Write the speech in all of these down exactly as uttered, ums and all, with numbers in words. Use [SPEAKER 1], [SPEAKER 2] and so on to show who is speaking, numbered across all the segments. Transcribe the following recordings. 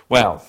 [SPEAKER 1] Well,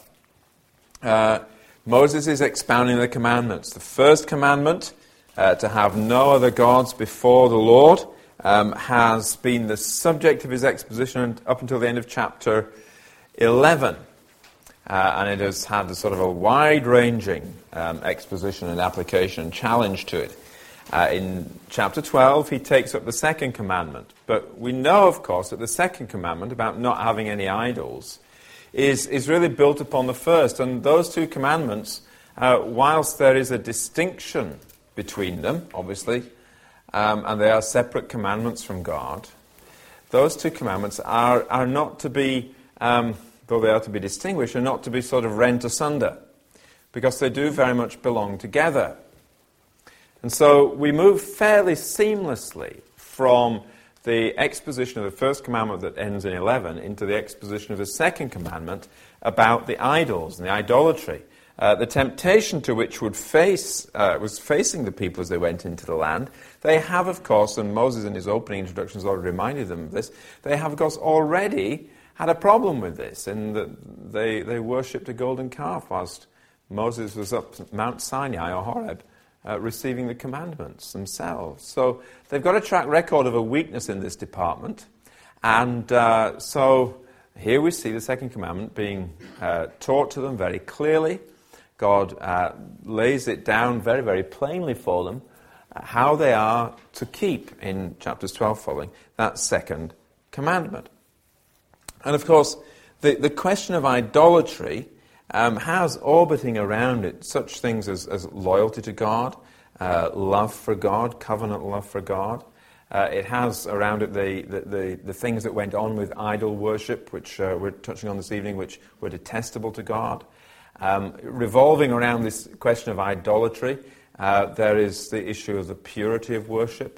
[SPEAKER 1] uh, Moses is expounding the commandments. The first commandment, uh, to have no other gods before the Lord, um, has been the subject of his exposition up until the end of chapter eleven. Uh, and it has had a sort of a wide-ranging um, exposition and application and challenge to it. Uh, in chapter twelve, he takes up the second commandment. But we know, of course, that the second commandment about not having any idols is, is really built upon the first. And those two commandments, uh, whilst there is a distinction between them, obviously, um, and they are separate commandments from God, those two commandments are, are not to be... Um, though they are to be distinguished, are not to be sort of rent asunder, because they do very much belong together. And so we move fairly seamlessly from the exposition of the first commandment that ends in eleven into the exposition of the second commandment about the idols and the idolatry, uh, the temptation to which would face uh, was facing the people as they went into the land. They have, of course, and Moses in his opening introduction has already reminded them of this, they have, of course, already had a problem with this, in that they, they worshipped a golden calf whilst Moses was up Mount Sinai or Horeb uh, receiving the commandments themselves. So they've got a track record of a weakness in this department. And uh, so here we see the second commandment being uh, taught to them very clearly. God uh, lays it down very, very plainly for them, uh, how they are to keep, in chapters twelve following, that second commandment. And of course, the, the question of idolatry um, has orbiting around it such things as, as loyalty to God, uh, love for God, covenant love for God. Uh, it has around it the, the, the, the things that went on with idol worship, which uh, we're touching on this evening, which were detestable to God. Um, revolving around this question of idolatry, uh, there is the issue of the purity of worship.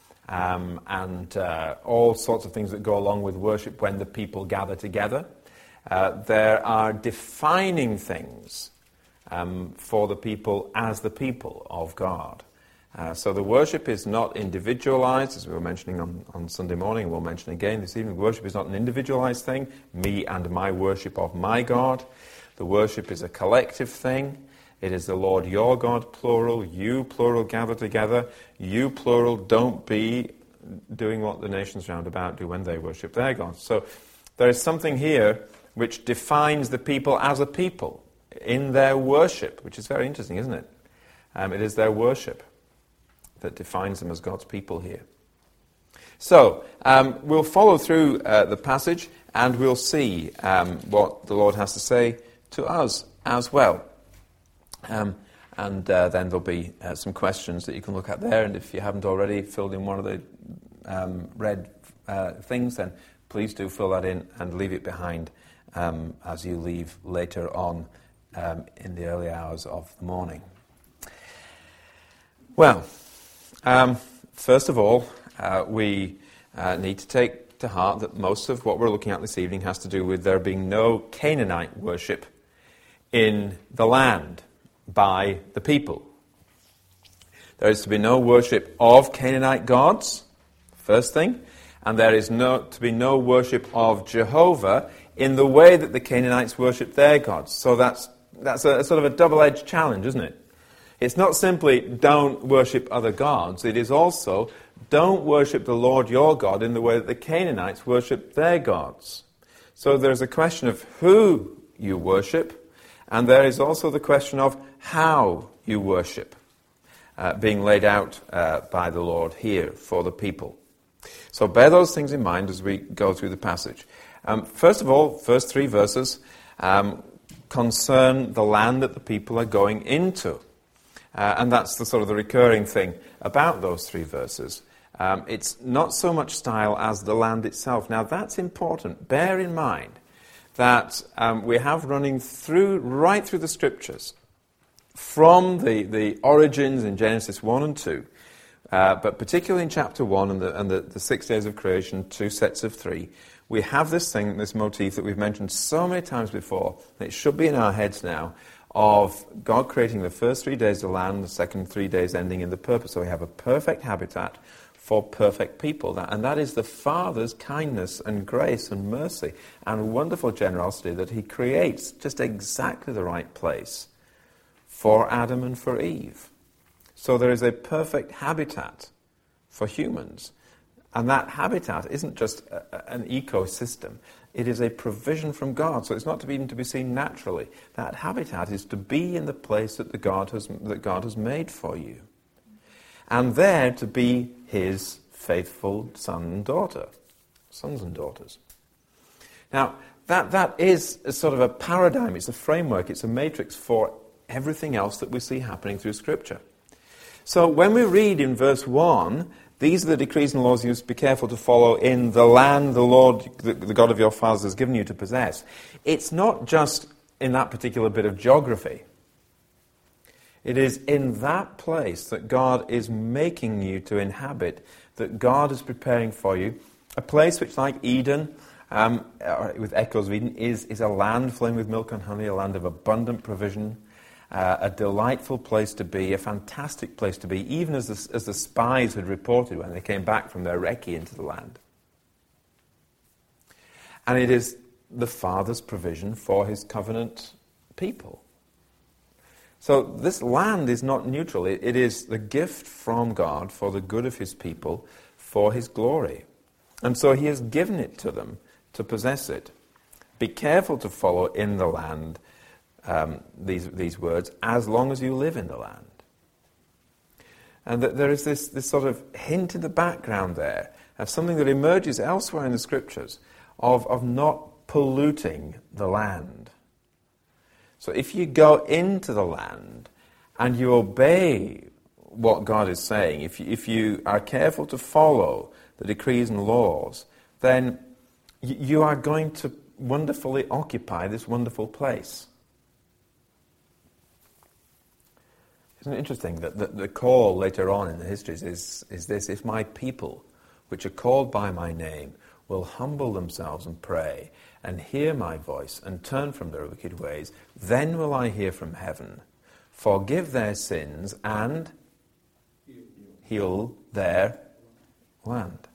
[SPEAKER 1] Um, and uh, all sorts of things that go along with worship when the people gather together. Uh, there are defining things um, for the people as the people of God. Uh, so the worship is not individualized, as we were mentioning on, on Sunday morning, and we'll mention again this evening. Worship is not an individualized thing, me and my worship of my God. The worship is a collective thing. It is the Lord your God, plural, you, plural, gather together. You, plural, don't be doing what the nations round about do when they worship their gods. So there is something here which defines the people as a people in their worship, which is very interesting, isn't it? Um, it is their worship that defines them as God's people here. So um, we'll follow through uh, the passage and we'll see um, what the Lord has to say to us as well. Um, and uh, then there'll be uh, some questions that you can look at there, and if you haven't already filled in one of the um, red uh, things, then please do fill that in and leave it behind um, as you leave later on um, in the early hours of the morning. Well, um, first of all, uh, we uh, need to take to heart that most of what we're looking at this evening has to do with there being no Canaanite worship in the land by the people. There is to be no worship of Canaanite gods, first thing, and there is no, to be no worship of Jehovah in the way that the Canaanites worship their gods. So that's that's a, a sort of a double-edged challenge, isn't it? It's not simply don't worship other gods, it is also don't worship the Lord your God in the way that the Canaanites worship their gods. So there's a question of who you worship, and there is also the question of how you worship, uh, being laid out uh, by the Lord here for the people. So bear those things in mind as we go through the passage. Um, first of all, first three verses um, concern the land that the people are going into. Uh, and that's the sort of the recurring thing about those three verses. Um, it's not so much style as the land itself. Now that's important. Bear in mind that um, we have running through, right through the Scriptures, from the, the origins in Genesis one and two, uh, but particularly in chapter one and, the, and the, the six days of creation, two sets of three, we have this thing, this motif that we've mentioned so many times before, and it should be in our heads now, of God creating the first three days of the land, the second three days ending in the purpose. So we have a perfect habitat for perfect people. That, and that is the Father's kindness and grace and mercy and wonderful generosity that he creates just exactly the right place for Adam and for Eve. So there is a perfect habitat for humans. And that habitat isn't just a, an ecosystem. It is a provision from God. So it's not to be, even to be seen naturally. That habitat is to be in the place that, the God has, that God has made for you. And there to be his faithful son and daughter, sons and daughters. Now, that, that is a sort of a paradigm. It's a framework. It's a matrix for everything else that we see happening through Scripture. So when we read in verse one, these are the decrees and laws you must be careful to follow in the land the Lord, the, the God of your fathers, has given you to possess. It's not just in that particular bit of geography. It is in that place that God is making you to inhabit, that God is preparing for you, a place which, like Eden, um, with echoes of Eden, is, is a land flowing with milk and honey, a land of abundant provision, Uh, a delightful place to be, a fantastic place to be, even as the, as the spies had reported when they came back from their recce into the land. And it is the Father's provision for his covenant people. So this land is not neutral. It, it is the gift from God for the good of his people, for his glory. And so he has given it to them to possess it. Be careful to follow in the land Um, these these words, as long as you live in the land. And that there is this, this sort of hint in the background there of something that emerges elsewhere in the Scriptures of, of not polluting the land. So if you go into the land and you obey what God is saying, if you, if you are careful to follow the decrees and laws, then y- you are going to wonderfully occupy this wonderful place. Isn't it interesting that the, the call later on in the histories is, is this: if my people, which are called by my name, will humble themselves and pray, and hear my voice, and turn from their wicked ways, then will I hear from heaven, forgive their sins, and heal their land.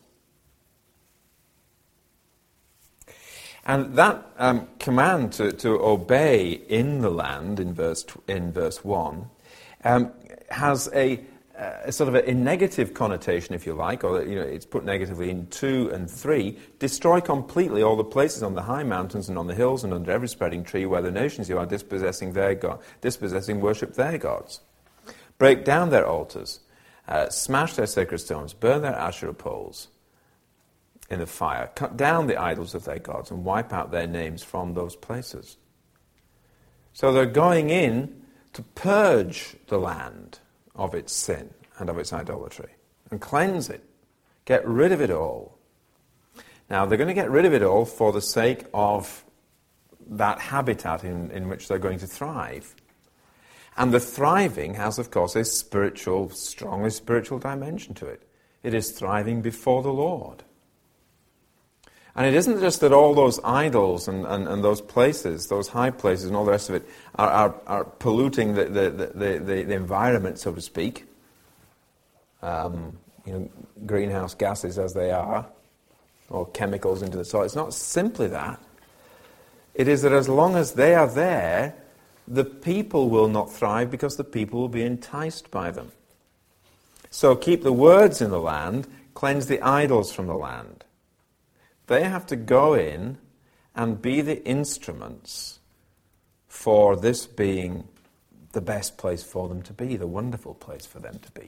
[SPEAKER 1] And that um, command to, to obey in the land, in verse in verse one, Um, has a, a sort of a, a negative connotation, if you like, or you know, it's put negatively in two and three. Destroy completely all the places on the high mountains and on the hills and under every spreading tree where the nations you are dispossessing their God, dispossessing worship their gods. Break down their altars, uh, smash their sacred stones, burn their Asherah poles in the fire, cut down the idols of their gods, and wipe out their names from those places. So they're going in to purge the land of its sin and of its idolatry, and cleanse it, get rid of it all. Now, they're going to get rid of it all for the sake of that habitat in, in which they're going to thrive. And the thriving has, of course, a spiritual, strongly spiritual dimension to it. It is thriving before the Lord. And it isn't just that all those idols and, and, and those places, those high places and all the rest of it, are, are, are polluting the, the, the, the, the environment, so to speak. Um, you know, greenhouse gases as they are, or chemicals into the soil. It's not simply that. It is that as long as they are there, the people will not thrive because the people will be enticed by them. So keep the words in the land, cleanse the idols from the land. They have to go in and be the instruments for this being the best place for them to be, the wonderful place for them to be.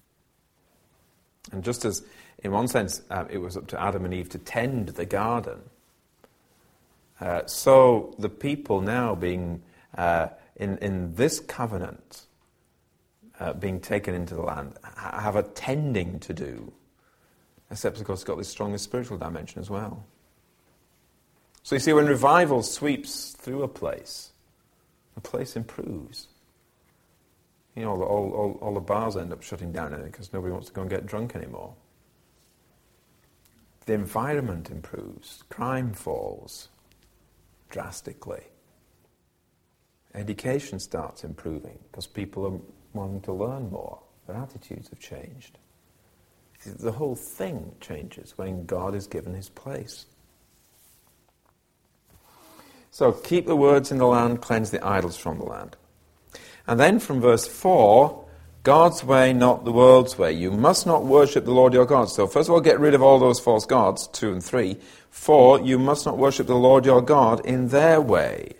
[SPEAKER 1] And just as, in one sense, uh, it was up to Adam and Eve to tend the garden, uh, so the people now being uh, in, in this covenant, uh, being taken into the land, have a tending to do. Except, of course, it's got this strong spiritual dimension as well. So you see, when revival sweeps through a place, the place improves. You know, all, all, all the bars end up shutting down because nobody wants to go and get drunk anymore. The environment improves. Crime falls drastically. Education starts improving because people are wanting to learn more. Their attitudes have changed. the whole thing changes when God is given his place. So keep the words in the land, cleanse the idols from the land. And then from verse four, God's way, not the world's way. You must not worship the Lord your God. So first of all, get rid of all those false gods, two and three. Four, you must not worship the Lord your God in their way.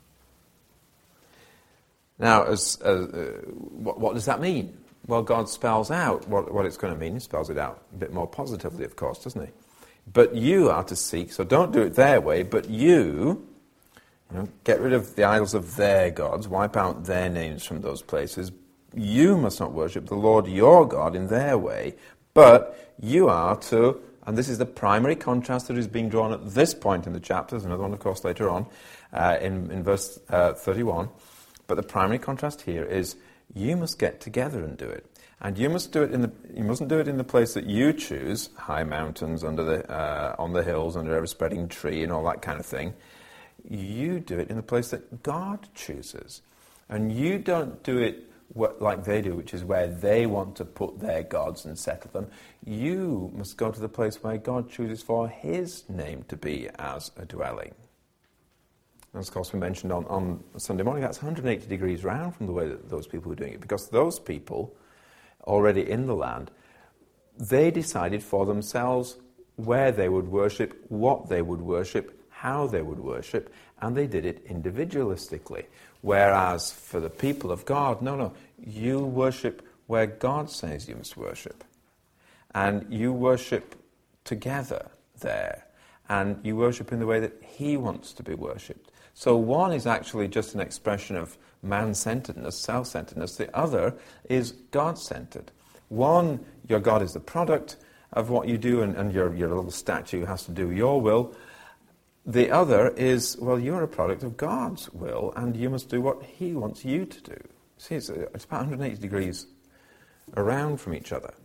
[SPEAKER 1] Now, as, uh, what, what does that mean? Well, God spells out what, what it's going to mean. He spells it out a bit more positively, of course, doesn't he? But you are to seek, so don't do it their way, but you, you know, get rid of the idols of their gods, wipe out their names from those places. You must not worship the Lord your God in their way, but you are to, and this is the primary contrast that is being drawn at this point in the chapter. There's another one, of course, later on, uh, in, in verse uh, thirty-one. But the primary contrast here is you must get together and do it. And you must do it in the you mustn't do it in the place that you choose, high mountains, under the uh, on the hills, under every spreading tree and all that kind of thing. You do it in the place that God chooses. And you don't do it what, like they do, which is where they want to put their gods and settle them. You must go to the place where God chooses for his name to be as a dwelling. And of course we mentioned on, on Sunday morning, that's one hundred eighty degrees round from the way that those people were doing it, because those people, already in the land, they decided for themselves where they would worship, what they would worship, how they would worship, and they did it individualistically. Whereas for the people of God, no, no, you worship where God says you must worship. And you worship together there. And you worship in the way that he wants to be worshipped. So one is actually just an expression of man-centeredness, self-centeredness. The other is God-centered. One, your God is the product of what you do, and, and your, your little statue has to do your will. The other is, well, you're a product of God's will, and you must do what he wants you to do. See, it's, it's about one hundred eighty degrees around from each other.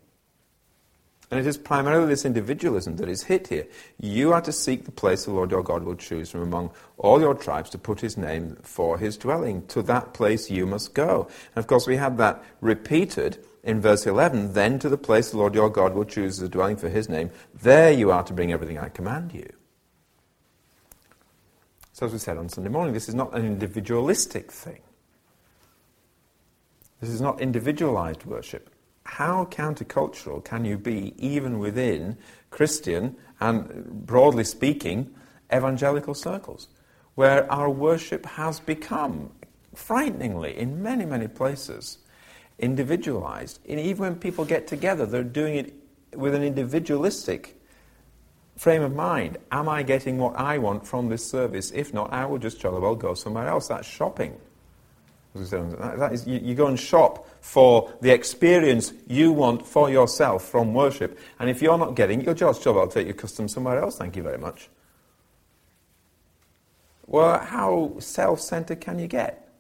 [SPEAKER 1] And it is primarily this individualism that is hit here. You are to seek the place the Lord your God will choose from among all your tribes to put his name for his dwelling. To that place you must go. And of course we had that repeated in verse eleven. Then to the place the Lord your God will choose as a dwelling for his name. There you are to bring everything I command you. So as we said on Sunday morning, this is not an individualistic thing. This is not individualized worship. How countercultural can you be even within Christian and, broadly speaking, evangelical circles, where our worship has become, frighteningly, in many, many places, individualized. And even when people get together, they're doing it with an individualistic frame of mind. Am I getting what I want from this service? If not, I will just jolly well go somewhere else. That's shopping. That is, you, you go and shop for the experience you want for yourself from worship, and if you're not getting it, you'll just jolly well take your custom somewhere else, thank you very much. Well, how self-centered can you get?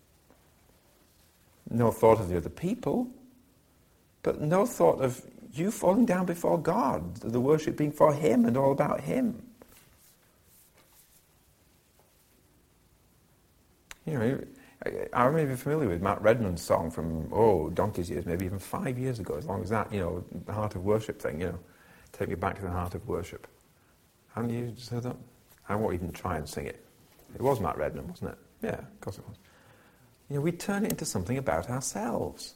[SPEAKER 1] No thought of the other people, but no thought of you falling down before God, the worship being for him and all about him. You know, I remember you're familiar with Matt Redman's song from, oh, donkey's years, maybe even five years ago, as long as that, you know, the heart of worship thing, you know, take me back to the heart of worship. Haven't you just heard that? I won't even try and sing it. It was Matt Redman, wasn't it? Yeah, of course it was. You know, we turn it into something about ourselves.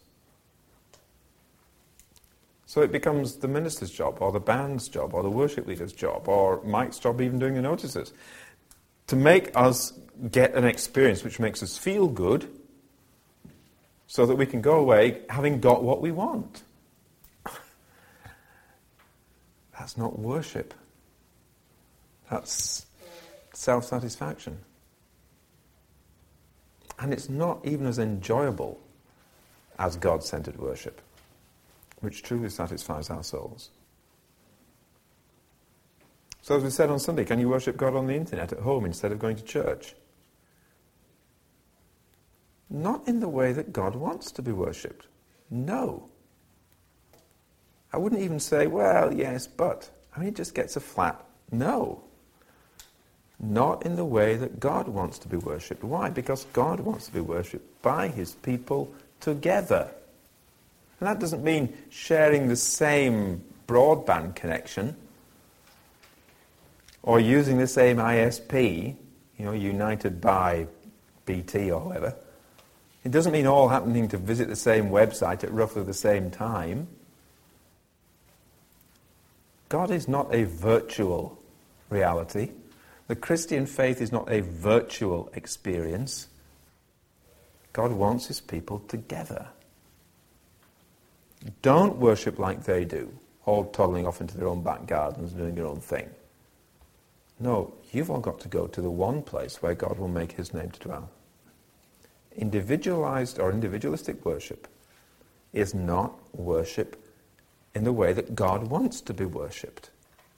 [SPEAKER 1] So it becomes the minister's job, or the band's job, or the worship leader's job, or Mike's job even doing the notices, to make us get an experience which makes us feel good so that we can go away having got what we want. That's not worship. That's self-satisfaction. And it's not even as enjoyable as God-centered worship, which truly satisfies our souls. So as we said on Sunday, can you worship God on the internet at home instead of going to church? Not in the way that God wants to be worshipped. No. I wouldn't even say, well, yes, but. I mean, it just gets a flat no. Not in the way that God wants to be worshipped. Why? Because God wants to be worshipped by his people together. And that doesn't mean sharing the same broadband connection, or using the same I S P, you know, united by B T or whatever, it doesn't mean all happening to visit the same website at roughly the same time. God is not a virtual reality. The Christian faith is not a virtual experience. God wants his people together. Don't worship like they do, all toddling off into their own back gardens and doing their own thing. No, you've all got to go to the one place where God will make his name to dwell. Individualized or individualistic worship is not worship in the way that God wants to be worshipped.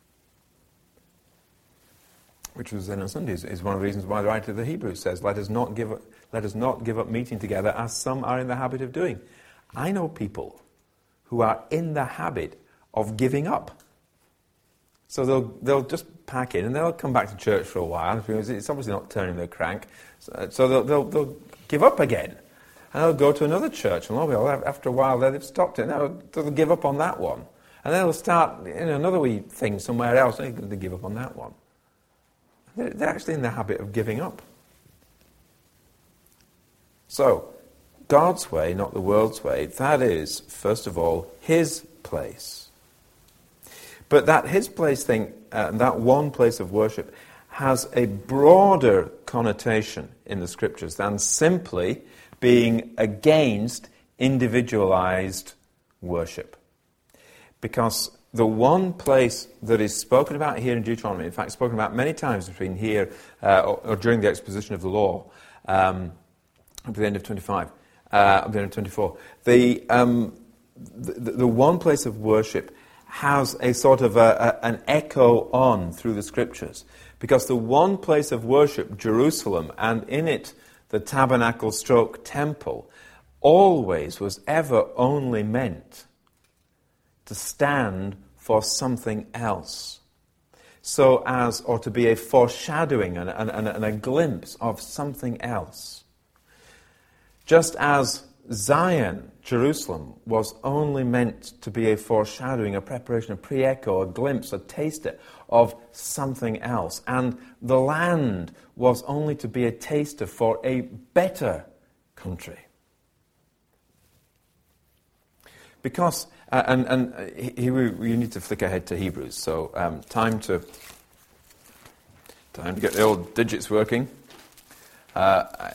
[SPEAKER 1] Which was then on Sundays is one of the reasons why the writer of the Hebrews says, let us not give up, let us not give up meeting together as some are in the habit of doing. I know people who are in the habit of giving up. So they'll they'll just pack in and they'll come back to church for a while. It's obviously not turning their crank. So, so they'll, they'll they'll give up again. And they'll go to another church. And well, after a while they've stopped it. They'll, they'll give up on that one. And then they'll start in another wee thing somewhere else. And they give up on that one. They're, they're actually in the habit of giving up. So, God's way, not the world's way, that is, first of all, his place. But that his place thing, uh, that one place of worship, has a broader connotation in the scriptures than simply being against individualized worship. Because the one place that is spoken about here in Deuteronomy, in fact spoken about many times between here uh, or, or during the exposition of the law, um, at the end of twenty-five, uh, at the end of twenty-four, the, um, the, the one place of worship has a sort of a, a, an echo on through the scriptures. Because the one place of worship, Jerusalem, and in it the tabernacle stroke temple, always was ever only meant to stand for something else. So as, or to be a foreshadowing and, and, and, and a glimpse of something else. Just as Zion, Jerusalem, was only meant to be a foreshadowing, a preparation, a pre-echo, a glimpse, a taster of something else. And the land was only to be a taster for a better country. Because, uh, and, and here we, you need to flick ahead to Hebrews, so um, time to time to get the old digits working. Uh, I,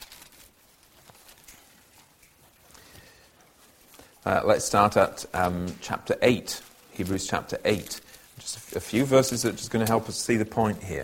[SPEAKER 1] Uh, let's start at um, chapter eight, Hebrews chapter eight. Just a, a few verses that are just going to help us see the point here.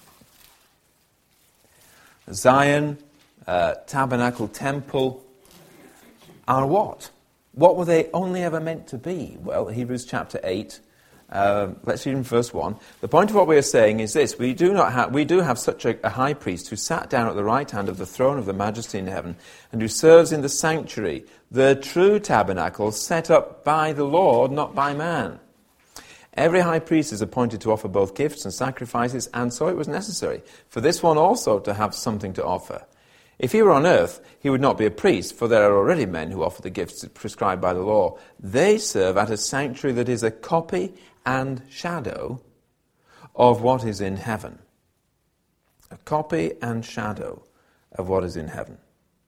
[SPEAKER 1] Zion, uh, tabernacle, temple are what? What were they only ever meant to be? Well, Hebrews chapter eight, uh, let's read in verse one. The point of what we are saying is this: we do not have, we do have such a, a high priest who sat down at the right hand of the throne of the Majesty in heaven, and who serves in the sanctuary, the true tabernacle set up by the Lord, not by man. Every high priest is appointed to offer both gifts and sacrifices, and so it was necessary for this one also to have something to offer. If he were on earth, he would not be a priest, for there are already men who offer the gifts prescribed by the law. They serve at a sanctuary that is a copy and shadow of what is in heaven. A copy and shadow of what is in heaven.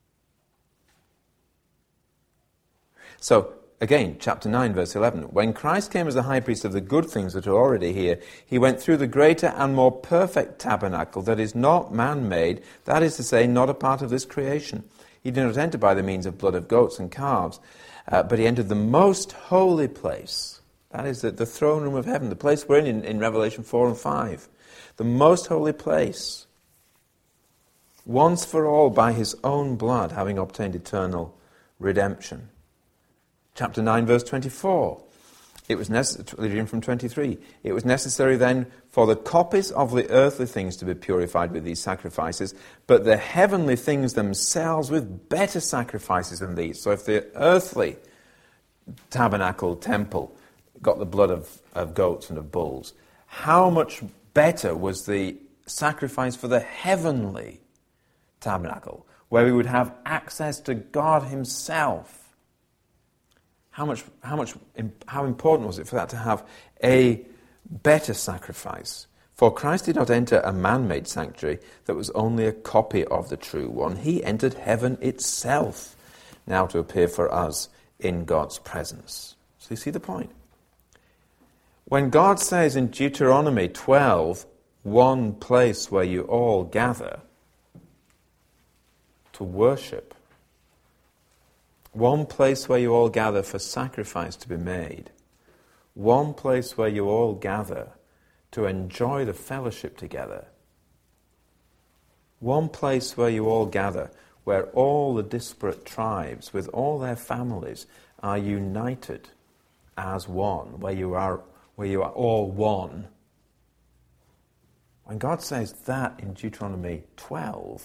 [SPEAKER 1] So, again, chapter nine, verse eleven. When Christ came as the high priest of the good things that are already here, he went through the greater and more perfect tabernacle that is not man-made, that is to say, not a part of this creation. He did not enter by the means of blood of goats and calves, uh, but he entered the most holy place. That is the, the throne room of heaven, the place we're in, in in Revelation four and five. The most holy place. Once for all by his own blood, having obtained eternal redemption. Chapter nine, verse twenty-four. It was necessary, reading from twenty-three. It was necessary then for the copies of the earthly things to be purified with these sacrifices, but the heavenly things themselves with better sacrifices than these. So if the earthly tabernacle, temple, got the blood of, of goats and of bulls, how much better was the sacrifice for the heavenly tabernacle, where we would have access to God himself? how much, how much, how important was it for that to have a better sacrifice? For Christ did not enter a man-made sanctuary that was only a copy of the true one. He entered heaven itself, now to appear for us in God's presence. So you see the point? When God says in Deuteronomy twelve, one place where you all gather to worship, one place where you all gather for sacrifice to be made, one place where you all gather to enjoy the fellowship together, one place where you all gather where all the disparate tribes with all their families are united as one, where you are, where you are all one. When God says that in Deuteronomy twelve,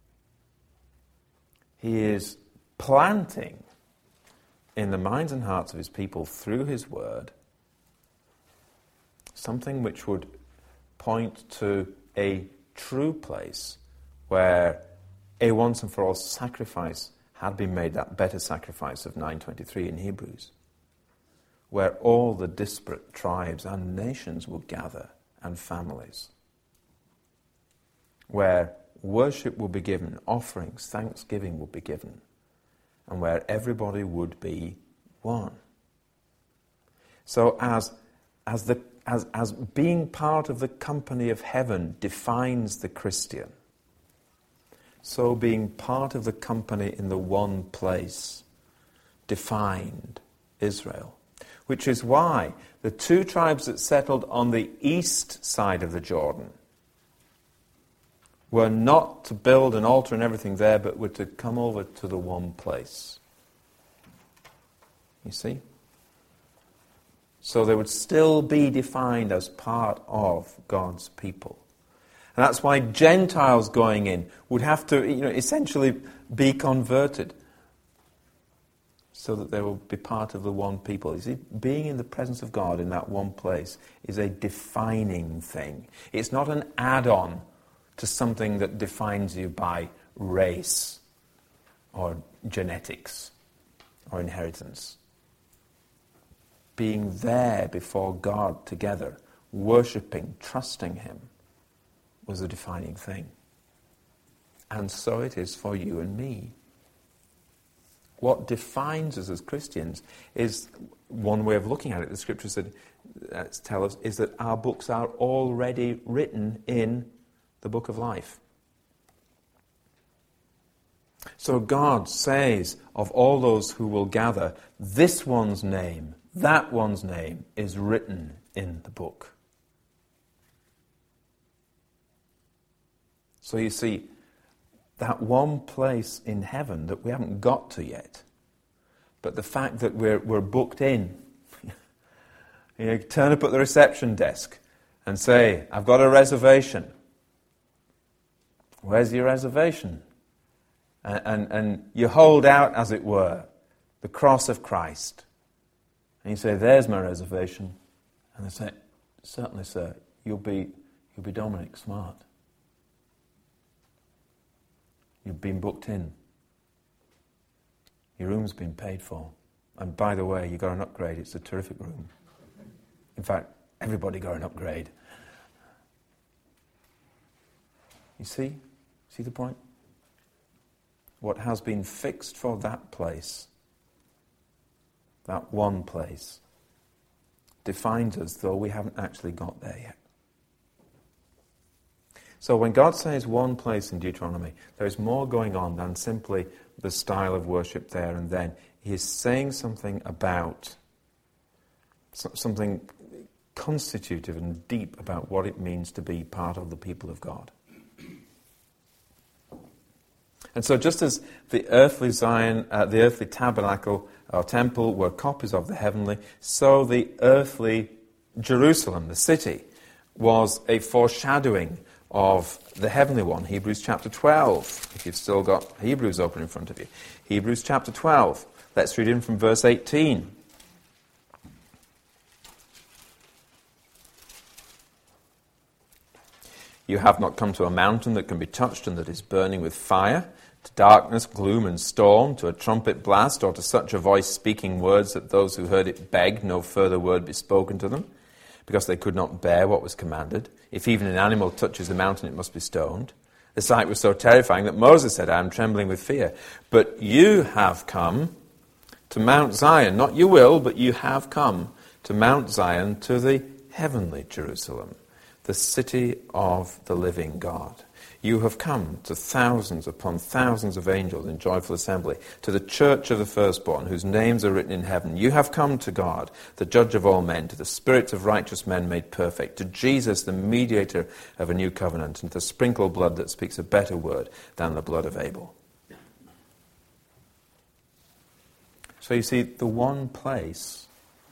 [SPEAKER 1] he is planting in the minds and hearts of his people through his word something which would point to a true place where a once and for all sacrifice had been made, that better sacrifice of nine twenty-three in Hebrews, where all the disparate tribes and nations would gather and families, where worship will be given, offerings, thanksgiving will be given, and where everybody would be one. So as as the as as being part of the company of heaven defines the Christian, so being part of the company in the one place defined Israel. Which is why the two tribes that settled on the east side of the Jordan were not to build an altar and everything there, but were to come over to the one place. You see? So they would still be defined as part of God's people. And that's why Gentiles going in would have to, you know, essentially be converted so that they will be part of the one people. You see, being in the presence of God in that one place is a defining thing. It's not an add-on to something that defines you by race or genetics or inheritance. Being there before God together, worshipping, trusting him, was a defining thing. And so it is for you and me. What defines us as Christians is, one way of looking at it, the scriptures that uh, tell us, is that our books are already written in the book of life. So God says of all those who will gather, this one's name, that one's name is written in the book. So you see, that one place in heaven that we haven't got to yet, but the fact that we're we're booked in. You know, turn up at the reception desk and say, I've got a reservation. Where's your reservation? And, and, and you hold out, as it were, the cross of Christ. And you say, there's my reservation. And they say, certainly, sir, you'll be you'll be Dominic Smart. You've been booked in. Your room's been paid for. And by the way, you got an upgrade. It's a terrific room. In fact, everybody got an upgrade. You see? See the point? What has been fixed for that place, that one place, defines us, though we haven't actually got there yet. So when God says one place in Deuteronomy, there is more going on than simply the style of worship there and then. He is saying something about, something constitutive and deep about what it means to be part of the people of God. And so just as the earthly Zion, uh, the earthly tabernacle or temple were copies of the heavenly, so the earthly Jerusalem, the city, was a foreshadowing of the heavenly one. Hebrews chapter twelve, if you've still got Hebrews open in front of you. Hebrews chapter twelve. Let's read in from verse eighteen. You have not come to a mountain that can be touched and that is burning with fire, to darkness, gloom, and storm, to a trumpet blast, or to such a voice speaking words that those who heard it begged no further word be spoken to them, because they could not bear what was commanded. If even an animal touches the mountain, it must be stoned. The sight was so terrifying that Moses said, I am trembling with fear. But you have come to Mount Zion, not you will, but you have come to Mount Zion, to the heavenly Jerusalem, the city of the living God. You have come to thousands upon thousands of angels in joyful assembly, to the church of the firstborn, whose names are written in heaven. You have come to God, the judge of all men, to the spirits of righteous men made perfect, to Jesus, the mediator of a new covenant, and to the sprinkled blood that speaks a better word than the blood of Abel. So you see, the one place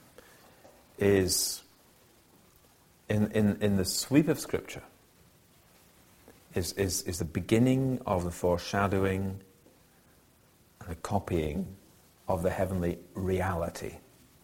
[SPEAKER 1] is, in, in, in the sweep of Scripture, Is, is, is the beginning of the foreshadowing and the copying of the heavenly reality.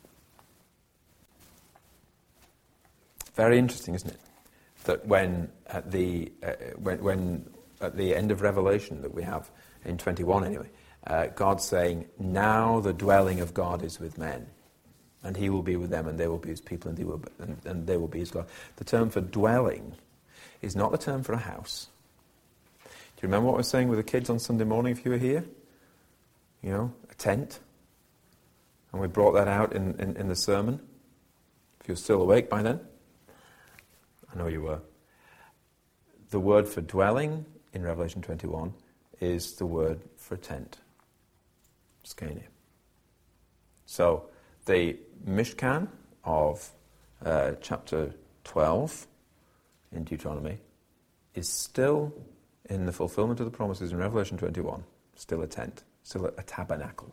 [SPEAKER 1] Very interesting, isn't it? That when at the uh, when, when at the end of Revelation that we have in twenty-one anyway, uh, God's saying, "Now the dwelling of God is with men, and He will be with them, and they will be His people, and they will be, and, and they will be His God." The term for dwelling is not the term for a house. Do you remember what I was saying with the kids on Sunday morning if you were here? You know, a tent. And we brought that out in, in, in the sermon. If you were still awake by then. I know you were. The word for dwelling in Revelation twenty-one is the word for tent. Skene. So, the Mishkan of uh, chapter twelve in Deuteronomy is still, in the fulfillment of the promises in Revelation twenty-one, still a tent, still a, a tabernacle.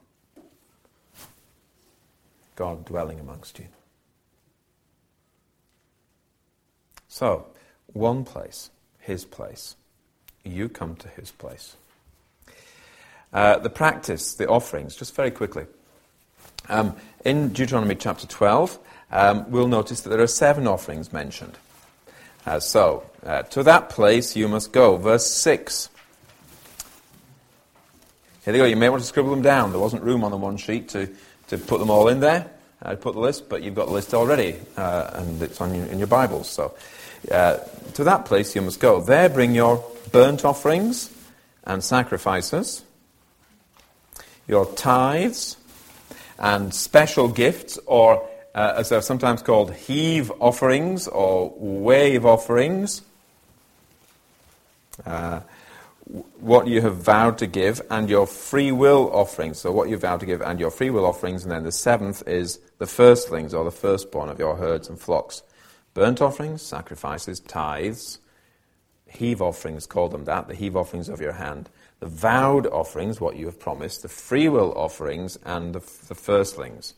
[SPEAKER 1] God dwelling amongst you. So, one place, His place. You come to His place. Uh, the practice, the offerings, just very quickly. Um, in Deuteronomy chapter twelve, um, we'll notice that there are seven offerings mentioned. Uh, so, uh, to that place you must go. Verse six. Here they go. You may want to scribble them down. There wasn't room on the one sheet to, to put them all in there. I put the list, but you've got the list already, uh, and it's on your, in your Bibles. So, uh, to that place you must go. There bring your burnt offerings and sacrifices, your tithes and special gifts, or Uh, as they're sometimes called, heave offerings or wave offerings, uh, what you have vowed to give, and your free will offerings. So what you vow to give and your free will offerings, and then the seventh is the firstlings or the firstborn of your herds and flocks. Burnt offerings, sacrifices, tithes, heave offerings, call them that, the heave offerings of your hand. The vowed offerings, what you have promised, the free will offerings, and the, the firstlings.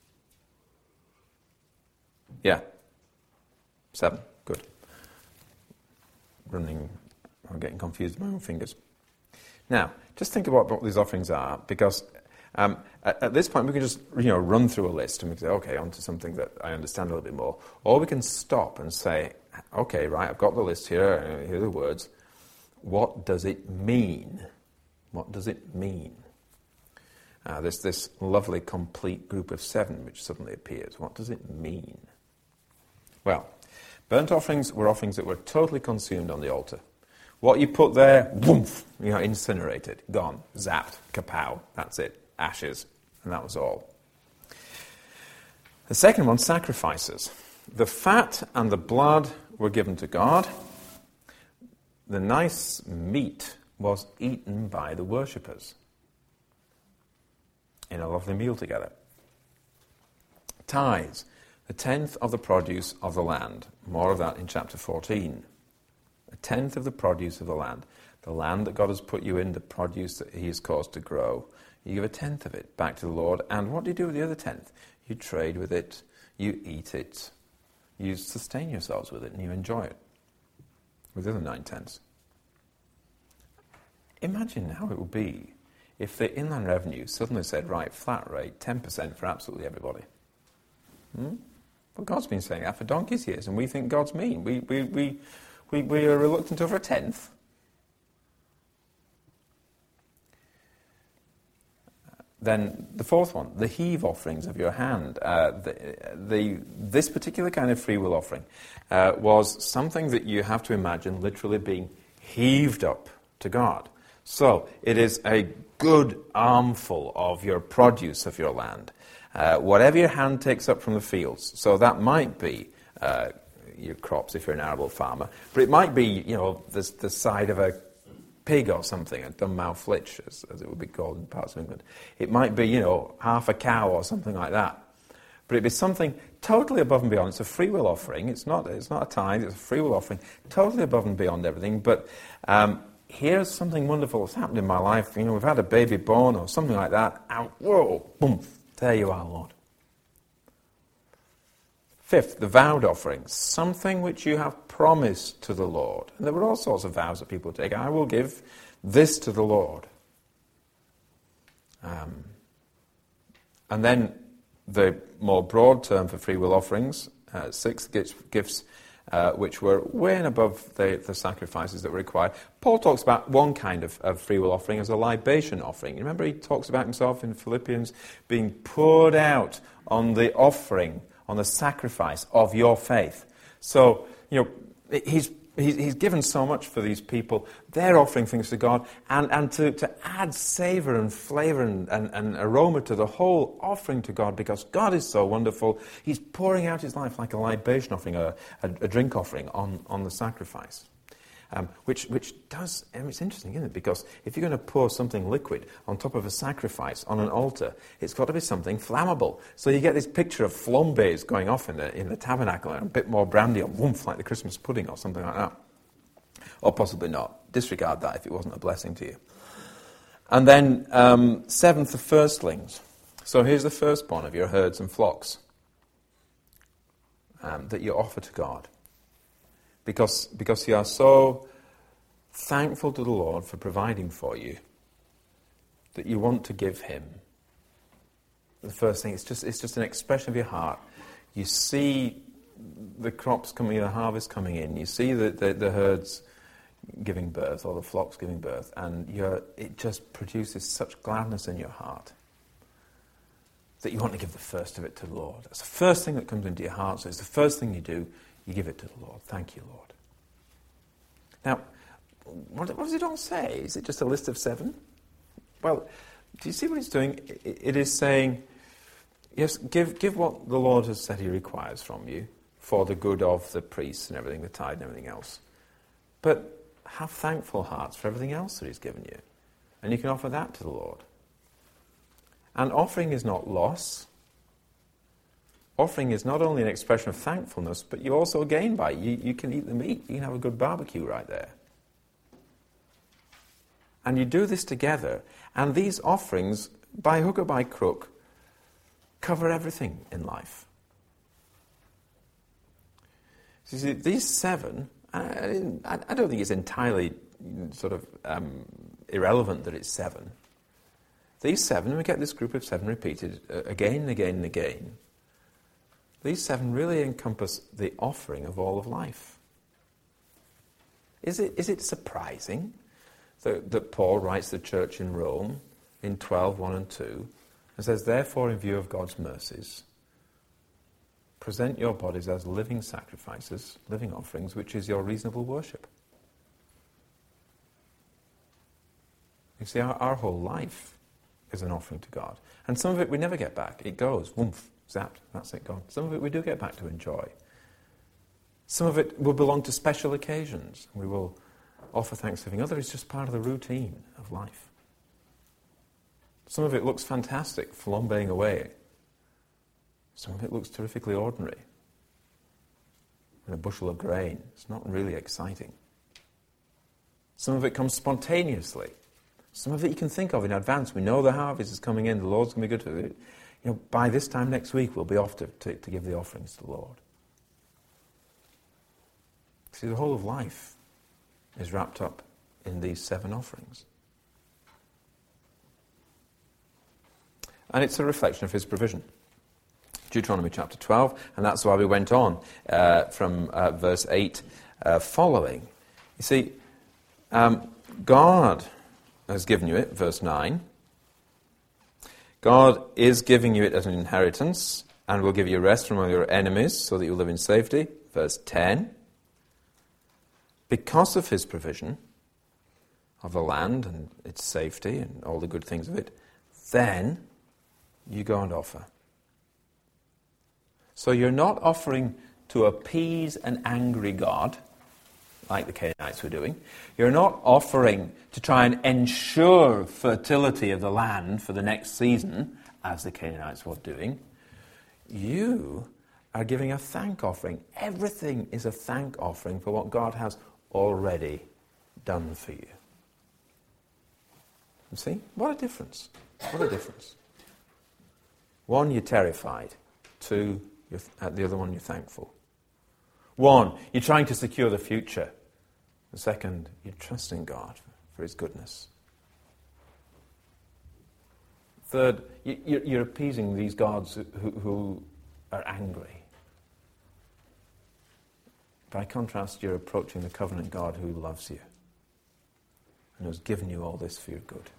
[SPEAKER 1] Yeah. Seven. Good. Running, I'm getting confused with my own fingers. Now, just think about what these offerings are, because um, at, at this point we can just you know run through a list and we can say, okay, on to something that I understand a little bit more. Or we can stop and say, okay, right, I've got the list here, here are the words. What does it mean? What does it mean? Uh, there's this lovely complete group of seven which suddenly appears. What does it mean? Well, burnt offerings were offerings that were totally consumed on the altar. What you put there, woof, you know, incinerated, gone, zapped, kapow, that's it, ashes, and that was all. The second one, sacrifices. The fat and the blood were given to God. The nice meat was eaten by the worshippers in a lovely meal together. Tithes. A tenth of the produce of the land. More of that in chapter fourteen. A tenth of the produce of the land. The land that God has put you in, the produce that He has caused to grow. You give a tenth of it back to the Lord. And what do you do with the other tenth? You trade with it. You eat it. You sustain yourselves with it and you enjoy it. With the other nine tenths. Imagine how it would be if the Inland Revenue suddenly said, right, flat rate, ten percent for absolutely everybody. Hmm? Well, God's been saying that for donkey's years, and we think God's mean. We we we We, we are reluctant over a tenth. Then the fourth one, the heave offerings of your hand. Uh, the, the, this particular kind of free will offering uh, was something that you have to imagine literally being heaved up to God. So it is a good armful of your produce of your land, uh, whatever your hand takes up from the fields. So that might be uh, your crops if you're an arable farmer, but it might be, you know, the, the side of a pig or something, a Dunmow flitch, as, as it would be called in parts of England. It might be, you know, half a cow or something like that. But it'd be something totally above and beyond. It's a free will offering. It's not It's not a tithe, it's a free will offering, totally above and beyond everything. But um, here's something wonderful that's happened in my life. You know, we've had a baby born or something like that, and whoa, boom, there you are, Lord. Fifth, the vowed offerings, something which you have promised to the Lord. And there were all sorts of vows that people take. I will give this to the Lord. Um, and then the more broad term for free will offerings, uh, six gifts, gifts uh, which were way and above the, the sacrifices that were required. Paul talks about one kind of, of free will offering as a libation offering. You remember he talks about himself in Philippians being poured out on the offering, on the sacrifice of your faith. So, you know, he's he's, he's given so much for these people. They're offering things to God, and, and to, to add savour and flavour and, and, and aroma to the whole offering to God, because God is so wonderful, he's pouring out his life like a libation offering, a, a, a drink offering on, on the sacrifice. Um, which which does, I mean, it's interesting, isn't it? Because if you're going to pour something liquid on top of a sacrifice on an altar, it's got to be something flammable. So you get this picture of flambés going off in the in the tabernacle, and a bit more brandy on woomph, like the Christmas pudding or something like that. Or possibly not. Disregard that if it wasn't a blessing to you. And then, um, seventh, the firstlings. So here's the firstborn of your herds and flocks um, that you offer to God. Because, because you are so thankful to the Lord for providing for you that you want to give him. The first thing, it's just it's just an expression of your heart. You see the crops coming, the harvest coming in. You see the, the, the herds giving birth, or the flocks giving birth, and you're, it just produces such gladness in your heart that you want to give the first of it to the Lord. That's the first thing that comes into your heart, so it's the first thing you do. You give it to the Lord. Thank you, Lord. Now, what, what does it all say? Is it just a list of seven? Well, do you see what it's doing? It, it is saying, yes, give give what the Lord has said he requires from you for the good of the priests and everything, the tithe and everything else. But have thankful hearts for everything else that he's given you. And you can offer that to the Lord. And offering is not loss. Offering is not only an expression of thankfulness, but you also gain by it. You, you can eat the meat. You can have a good barbecue right there. And you do this together. And these offerings, by hook or by crook, cover everything in life. So you see, these seven, I, I don't think it's entirely sort of um, irrelevant that it's seven. These seven, and we get this group of seven repeated uh, again and again and again. These seven really encompass the offering of all of life. Is it is it surprising that, that Paul writes the church in Rome in twelve, one and two, and says, therefore, in view of God's mercies, present your bodies as living sacrifices, living offerings, which is your reasonable worship. You see, our, our whole life is an offering to God. And some of it we never get back. It goes, woomph. Zapped, that's it, gone. Some of it we do get back to enjoy. Some of it will belong to special occasions. We will offer thanksgiving. Other is just part of the routine of life. Some of it looks fantastic, flambeing away. Some of it looks terrifically ordinary. And a bushel of grain. It's not really exciting. Some of it comes spontaneously. Some of it you can think of in advance. We know the harvest is coming in. The Lord's going to be good to it. You know, by this time next week, we'll be off to, to, to give the offerings to the Lord. See, the whole of life is wrapped up in these seven offerings. And it's a reflection of his provision. Deuteronomy chapter twelve, and that's why we went on uh, from uh, verse eight uh, following. You see, um, God has given you it, verse nine. God is giving you it as an inheritance and will give you rest from all your enemies so that you live in safety, verse ten. Because of his provision of the land and its safety and all the good things of it, then you go and offer. So you're not offering to appease an angry God, like the Canaanites were doing. You're not offering to try and ensure fertility of the land for the next season, as the Canaanites were doing. You are giving a thank offering. Everything is a thank offering for what God has already done for you. You see? What a difference. What a difference. One, you're terrified. Two, you're th- at the other one, you're thankful. One, you're trying to secure the future. The second, you're trusting God for his goodness. Third, you, you're appeasing these gods who, who are angry. By contrast, you're approaching the covenant God who loves you and has given you all this for your good.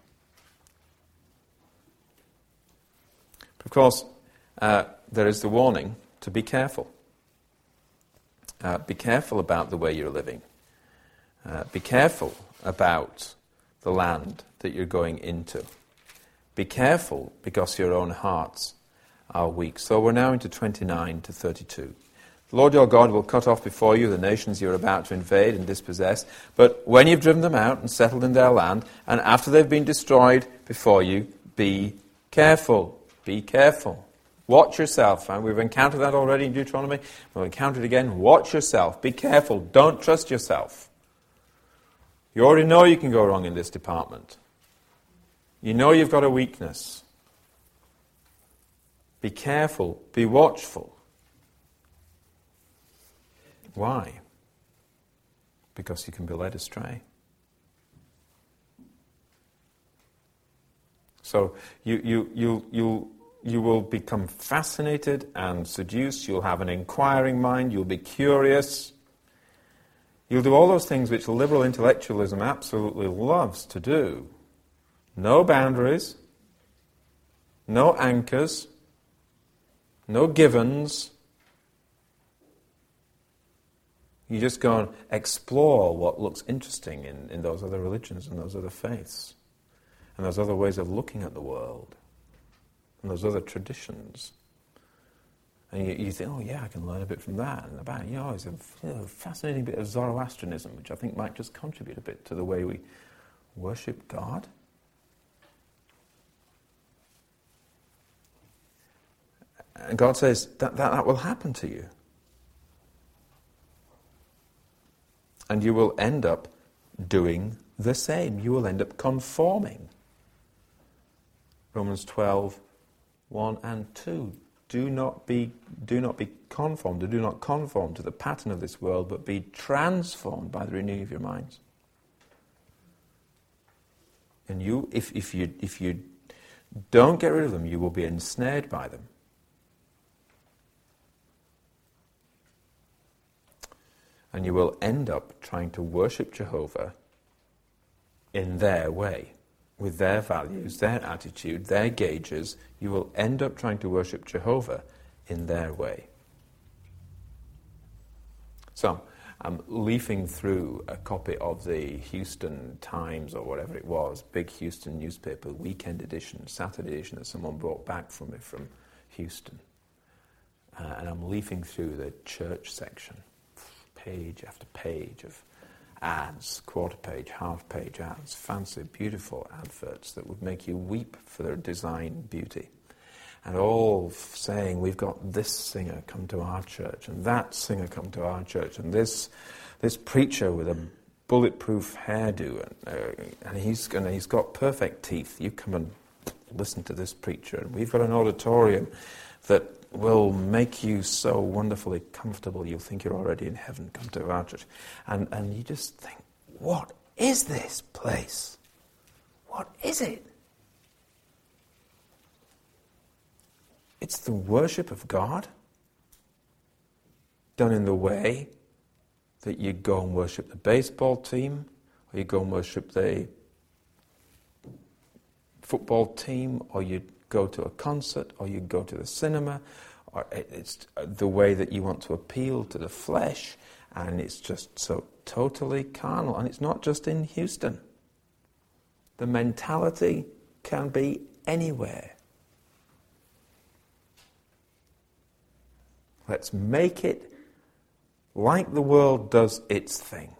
[SPEAKER 1] But of course, uh, there is the warning to be careful. Uh, be careful about the way you're living. Uh, be careful about the land that you're going into. Be careful because your own hearts are weak. So we're now into twenty-nine to thirty-two. The Lord your God will cut off before you the nations you're about to invade and dispossess. But when you've driven them out and settled in their land, and after they've been destroyed before you, be careful. Be careful. Watch yourself. And we've encountered that already in Deuteronomy. We'll encounter it again. Watch yourself. Be careful. Don't trust yourself. You already know you can go wrong in this department. You know you've got a weakness. Be careful. Be watchful. Why? Because you can be led astray. So you you you you you will become fascinated and seduced. You'll have an inquiring mind. You'll be curious. You'll do all those things which liberal intellectualism absolutely loves to do. No boundaries, no anchors, no givens. You just go and explore what looks interesting in, in those other religions and those other faiths and those other ways of looking at the world and those other traditions. And you, you think, oh yeah, I can learn a bit from that and about, you know, it's a you know, fascinating bit of Zoroastrianism, which I think might just contribute a bit to the way we worship God. And God says that that, that will happen to you. And you will end up doing the same. You will end up conforming. Romans twelve, one and two. Do not be do not be conformed, or do not conform to the pattern of this world, but be transformed by the renewing of your minds. And you, if, if you if you don't get rid of them, you will be ensnared by them. And you will end up trying to worship Jehovah in their way, with their values, their attitude, their gauges. You will end up trying to worship Jehovah in their way. So, I'm leafing through a copy of the Houston Times, or whatever it was, big Houston newspaper, weekend edition, Saturday edition, that someone brought back from me from Houston. Uh, and I'm leafing through the church section. Page after page of ads, quarter page, half page ads, fancy, beautiful adverts that would make you weep for their design beauty. And all saying, we've got this singer come to our church, and that singer come to our church, and this this preacher with a bulletproof hairdo, and, uh, and he's gonna, he's got perfect teeth. You come and listen to this preacher, and we've got an auditorium that will make you so wonderfully comfortable you'll think you're already in heaven. Come to our church. And, and you just think, what is this place? What is it? It's the worship of God done in the way that you go and worship the baseball team, or you go and worship the football team, or you go to a concert, or you go to the cinema, or it's the way that you want to appeal to the flesh, and it's just so totally carnal. And it's not just in Houston. The mentality can be anywhere. Let's make it like the world does its thing.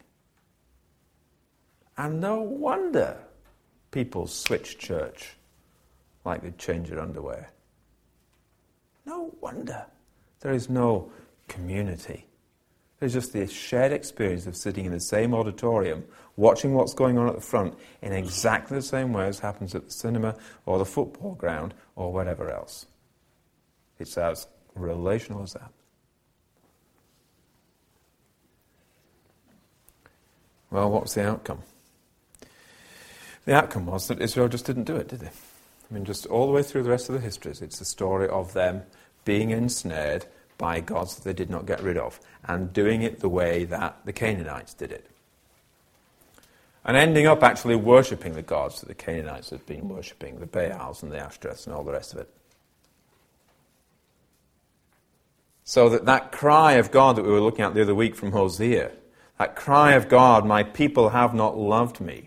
[SPEAKER 1] And no wonder people switch church like they change their underwear. No wonder. There is no community. There's just this shared experience of sitting in the same auditorium, watching what's going on at the front in exactly the same way as happens at the cinema or the football ground or whatever else. It's as relational as that. Well, what was the outcome? The outcome was that Israel just didn't do it, did they? I mean, just all the way through the rest of the histories, it's the story of them being ensnared by gods that they did not get rid of, and doing it the way that the Canaanites did it. And ending up actually worshipping the gods that the Canaanites had been worshipping, the Baals and the Ashtoreths and all the rest of it. So that that cry of God that we were looking at the other week from Hosea, that cry of God, my people have not loved me,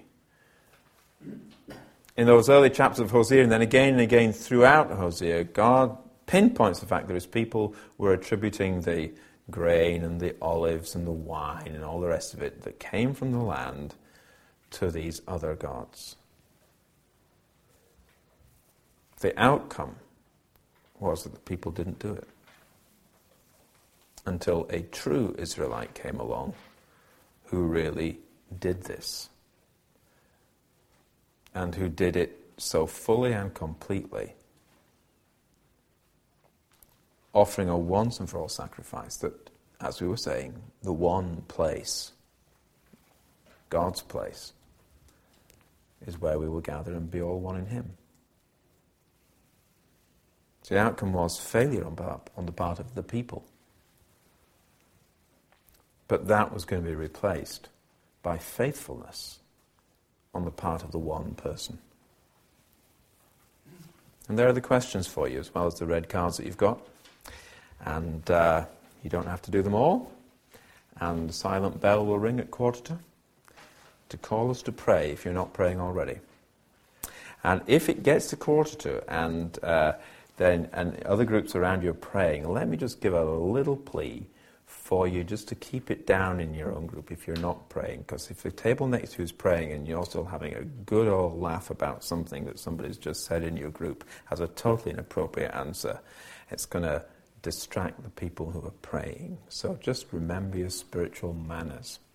[SPEAKER 1] in those early chapters of Hosea, and then again and again throughout Hosea, God pinpoints the fact that his people were attributing the grain and the olives and the wine and all the rest of it that came from the land to these other gods. The outcome was that the people didn't do it until a true Israelite came along who really did this, and who did it so fully and completely, offering a once and for all sacrifice that, as we were saying, the one place, God's place, is where we will gather and be all one in him. So the outcome was failure on, part, on the part of the people. But that was going to be replaced by faithfulness on the part of the one person. And there are the questions for you, as well as the red cards that you've got. And uh, you don't have to do them all. And the silent bell will ring at quarter to, to call us to pray if you're not praying already. And if it gets to quarter to, and uh, then and other groups around you are praying, let me just give a little plea for you just to keep it down in your own group if you're not praying. Because if the table next to you is praying and you're still having a good old laugh about something that somebody's just said in your group as a totally inappropriate answer, it's going to distract the people who are praying. So just remember your spiritual manners.